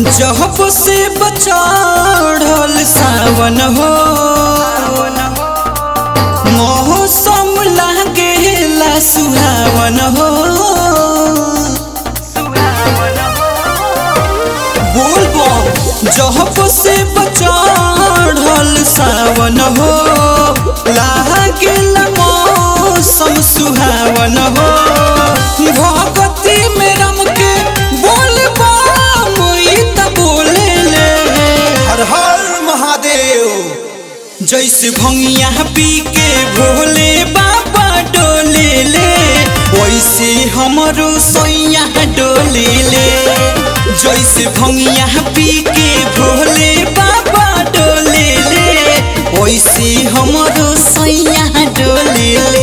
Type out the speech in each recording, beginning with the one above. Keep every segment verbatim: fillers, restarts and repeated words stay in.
जब से बचाढ़ल सावन हो मौसम लागेला सुहावन हो। बोल बम जब से बचाढ़ल सावन हो लागेला मौसम सुहावन हो। भगती में रम के बोल बम बोले ले हर हर महादेव। जैसे भंगिया पी के भोले बाबा डोले ले वैसे हमरो सैया डोले ले। जैसे भंगिया पी के भोले बाबा डोले ले वैसे हमरो सैया डोले ले।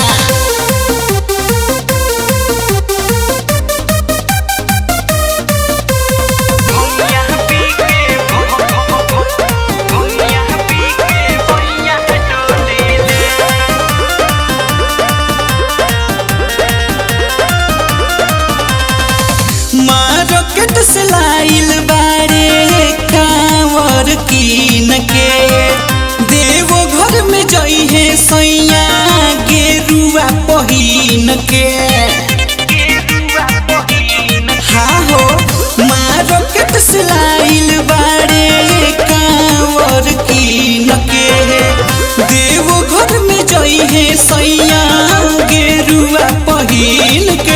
मार्केट से लाइल बारे कांवर कीन के देवो घर में जई है सैया गेरुआ पहिन के। हाँ हो मार्केट से लाइल बारे कांवर कीन के देवो घर में जई है सैया गेरुआ पहिन के।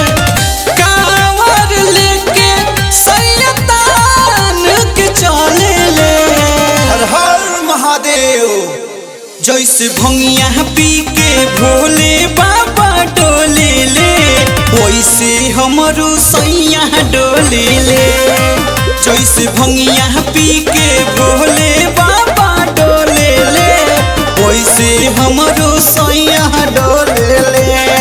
जैसे भंगिया पी के भोले बाबा डोले ले वैसे हमरो सैया डोले ले। जैसे भंगिया पी के भोले बाबा डोले ले वैसे हमरो सैया डोले ले।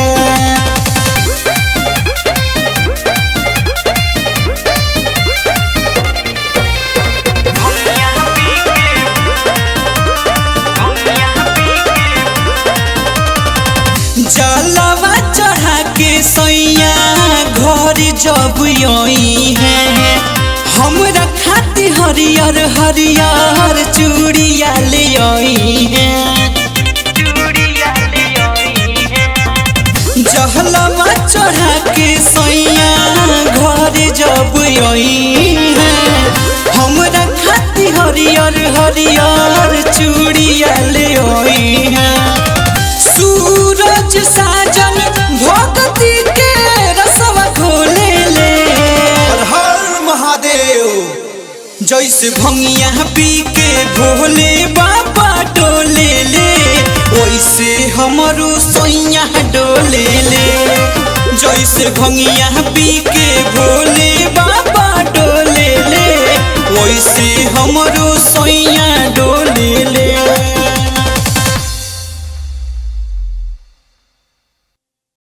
जलवा चढ़ा के सैया घर जब यही है हमरा खाती हरियर हरियर चूड़िया ले आई है। जलवा चढ़ा के सैया घर जब यही है हमरा खाती हरियर हरियर चूड़िया ले आई है। सूरज साजन भगती के रसवा घोले ले हर हर महादेव। जैसे भंगिया पी के भोले बाबा डोले ले वैसे हमरो सैया डोले ले। जैसे भंगिया पी के भोले